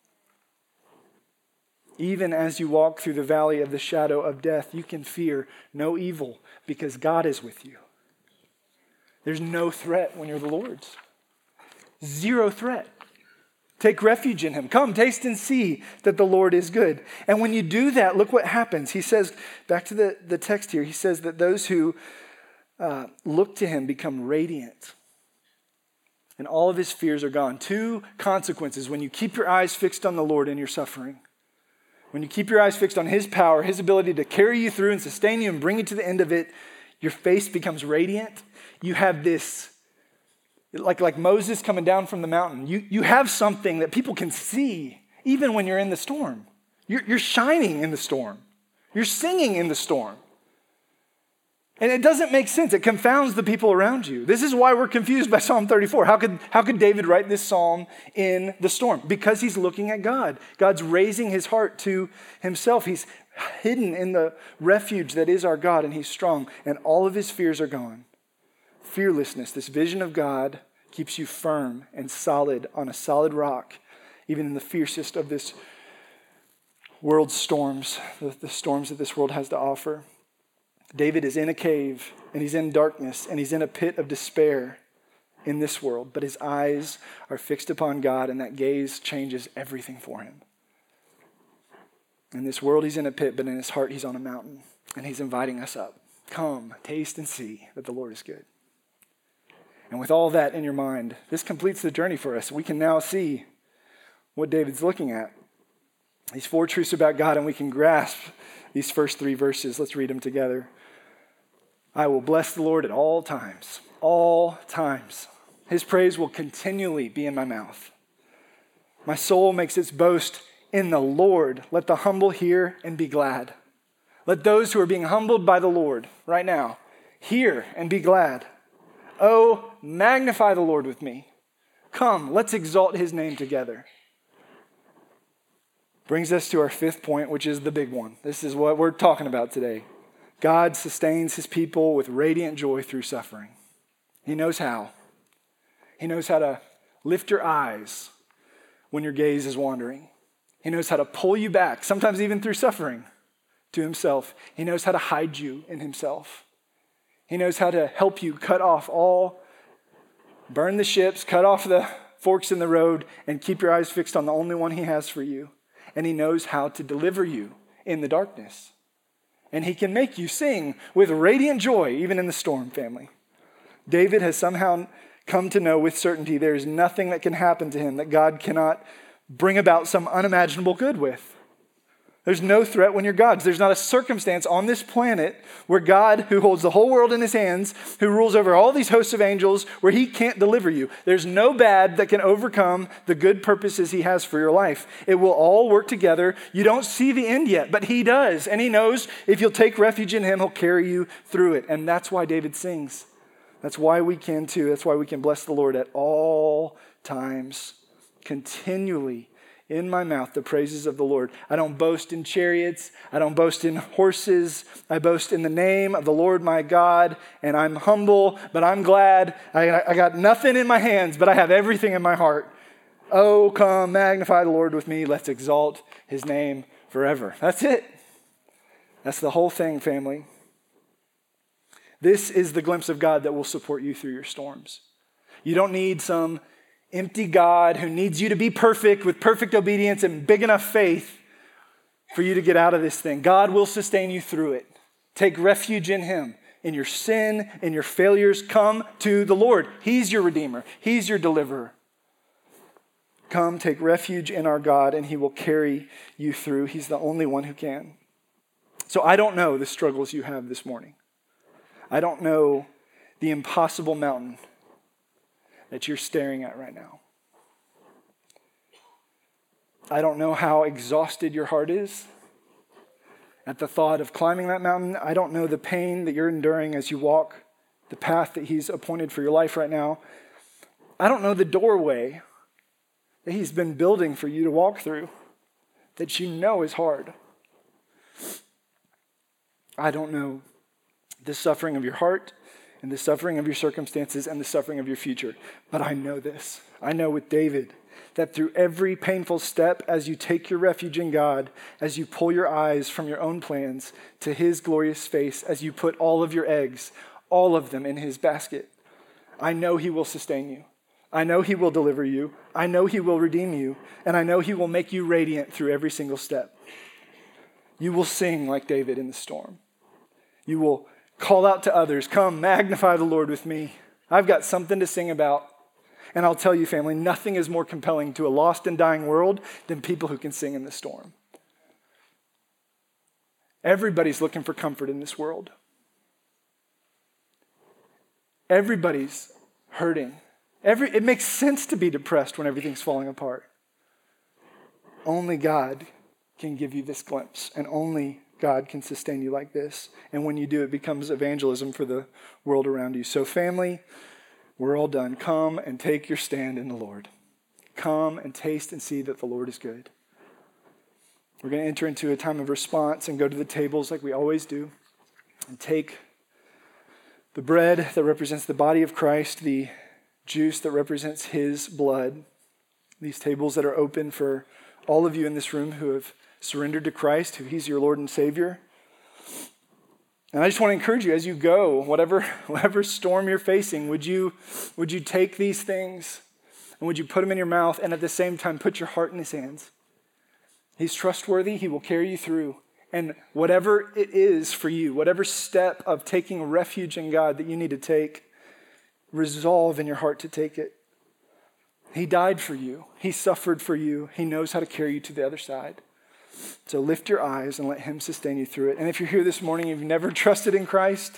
Even as you walk through the valley of the shadow of death, you can fear no evil because God is with you. There's no threat when you're the Lord's. Zero threat. Take refuge in him. Come, taste and see that the Lord is good. And when you do that, look what happens. He says, back to the text here, he says that those who look to him become radiant. And all of his fears are gone. Two consequences when you keep your eyes fixed on the Lord in your suffering. When you keep your eyes fixed on his power, his ability to carry you through and sustain you and bring you to the end of it, your face becomes radiant. You have this, like Moses coming down from the mountain. You have something that people can see even when you're in the storm. You're shining in the storm. You're singing in the storm. And it doesn't make sense. It confounds the people around you. This is why we're confused by Psalm 34. How could David write this psalm in the storm? Because he's looking at God. God's raising his heart to himself. He's hidden in the refuge that is our God, and he's strong. And all of his fears are gone. Fearlessness, this vision of God, keeps you firm and solid on a solid rock, even in the fiercest of this world's storms, the storms that this world has to offer. David is in a cave, and he's in darkness, and he's in a pit of despair in this world, but his eyes are fixed upon God, and that gaze changes everything for him. In this world, he's in a pit, but in his heart, he's on a mountain, and he's inviting us up. Come, taste and see that the Lord is good. And with all that in your mind, this completes the journey for us. We can now see what David's looking at. These four truths about God, and we can grasp these first three verses. Let's read them together. I will bless the Lord at all times. All times. His praise will continually be in my mouth. My soul makes its boast in the Lord. Let the humble hear and be glad. Let those who are being humbled by the Lord right now hear and be glad. Oh, magnify the Lord with me. Come, let's exalt his name together. Brings us to our fifth point, which is the big one. This is what we're talking about today. God sustains his people with radiant joy through suffering. He knows how. He knows how to lift your eyes when your gaze is wandering. He knows how to pull you back, sometimes even through suffering, to himself. He knows how to hide you in himself. He knows how to help you burn the ships, cut off the forks in the road, and keep your eyes fixed on the only one he has for you. And he knows how to deliver you in the darkness. And he can make you sing with radiant joy, even in the storm, family. David has somehow come to know with certainty there is nothing that can happen to him that God cannot bring about some unimaginable good with. There's no threat when you're God's. There's not a circumstance on this planet where God, who holds the whole world in his hands, who rules over all these hosts of angels, where he can't deliver you. There's no bad that can overcome the good purposes he has for your life. It will all work together. You don't see the end yet, but he does. And he knows if you'll take refuge in him, he'll carry you through it. And that's why David sings. That's why we can too. That's why we can bless the Lord at all times, continually in my mouth the praises of the Lord. I don't boast in chariots. I don't boast in horses. I boast in the name of the Lord my God, and I'm humble, but I'm glad. I got nothing in my hands, but I have everything in my heart. Oh, come, magnify the Lord with me. Let's exalt his name forever. That's it. That's the whole thing, family. This is the glimpse of God that will support you through your storms. You don't need some empty God who needs you to be perfect with perfect obedience and big enough faith for you to get out of this thing. God will sustain you through it. Take refuge in him. In your sin, in your failures, come to the Lord. He's your Redeemer. He's your deliverer. Come, take refuge in our God, and he will carry you through. He's the only one who can. So I don't know the struggles you have this morning. I don't know the impossible mountain that you're staring at right now. I don't know how exhausted your heart is at the thought of climbing that mountain. I don't know the pain that you're enduring as you walk the path that he's appointed for your life right now. I don't know the doorway that he's been building for you to walk through that you know is hard. I don't know the suffering of your heart and the suffering of your circumstances and the suffering of your future. But I know this. I know with David that through every painful step, as you take your refuge in God, as you pull your eyes from your own plans to his glorious face, as you put all of your eggs, all of them in his basket, I know he will sustain you. I know he will deliver you. I know he will redeem you. And I know he will make you radiant through every single step. You will sing like David in the storm. You will call out to others, come magnify the Lord with me. I've got something to sing about. And I'll tell you, family, nothing is more compelling to a lost and dying world than people who can sing in the storm. Everybody's looking for comfort in this world. Everybody's hurting. It makes sense to be depressed when everything's falling apart. Only God can give you this glimpse, and only God can sustain you like this. And when you do, it becomes evangelism for the world around you. So family, we're all done. Come and take your stand in the Lord. Come and taste and see that the Lord is good. We're going to enter into a time of response and go to the tables like we always do and take the bread that represents the body of Christ, the juice that represents his blood, these tables that are open for all of you in this room who have surrendered to Christ, who he's your Lord and Savior. And I just want to encourage you as you go, whatever storm you're facing, would you take these things and would you put them in your mouth and at the same time put your heart in his hands? He's trustworthy. He will carry you through. And whatever it is for you, whatever step of taking refuge in God that you need to take, resolve in your heart to take it. He died for you. He suffered for you. He knows how to carry you to the other side. So lift your eyes and let him sustain you through it. And if you're here this morning and you've never trusted in Christ,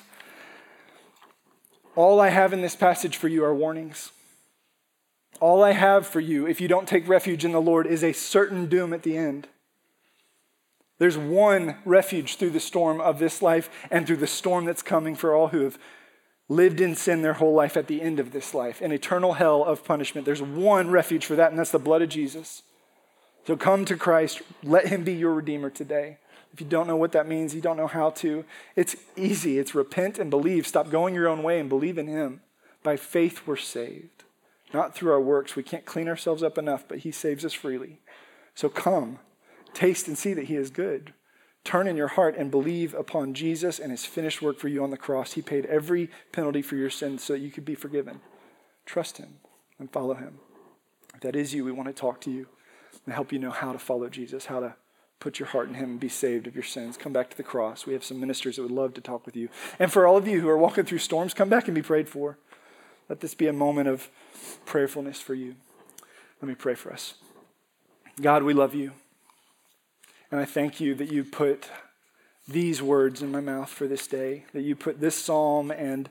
all I have in this passage for you are warnings. All I have for you, if you don't take refuge in the Lord, is a certain doom at the end. There's one refuge through the storm of this life and through the storm that's coming for all who have lived in sin their whole life at the end of this life, an eternal hell of punishment. There's one refuge for that, and that's the blood of Jesus. So come to Christ. Let him be your Redeemer today. If you don't know what that means, you don't know how to, it's easy. It's repent and believe. Stop going your own way and believe in him. By faith, we're saved. Not through our works. We can't clean ourselves up enough, but he saves us freely. So come, taste and see that he is good. Turn in your heart and believe upon Jesus and his finished work for you on the cross. He paid every penalty for your sins so that you could be forgiven. Trust him and follow him. If that is you, we want to talk to you and help you know how to follow Jesus, how to put your heart in him and be saved of your sins. Come back to the cross. We have some ministers that would love to talk with you. And for all of you who are walking through storms, come back and be prayed for. Let this be a moment of prayerfulness for you. Let me pray for us. God, we love you. And I thank you that you put these words in my mouth for this day, that you put this psalm and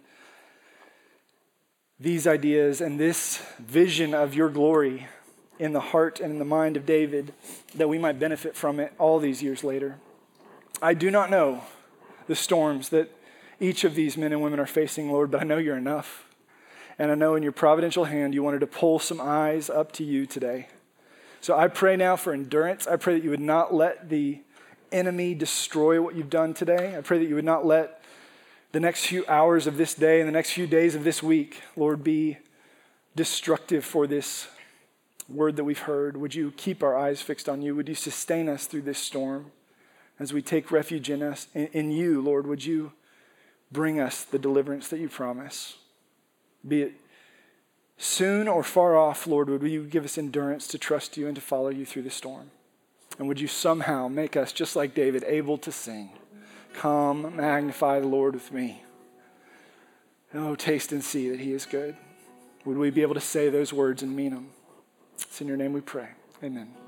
these ideas and this vision of your glory in the heart and in the mind of David, that we might benefit from it all these years later. I do not know the storms that each of these men and women are facing, Lord, but I know you're enough. And I know in your providential hand, you wanted to pull some eyes up to you today. So I pray now for endurance. I pray that you would not let the enemy destroy what you've done today. I pray that you would not let the next few hours of this day and the next few days of this week, Lord, be destructive for this word that we've heard. Would you keep our eyes fixed on you? Would you sustain us through this storm as we take refuge in us, in you, Lord? Would you bring us the deliverance that you promise? Be it soon or far off, Lord, would you give us endurance to trust you and to follow you through the storm? And would you somehow make us, just like David, able to sing, "Come, magnify the Lord with me. Oh, taste and see that he is good." Would we be able to say those words and mean them? It's in your name we pray. Amen.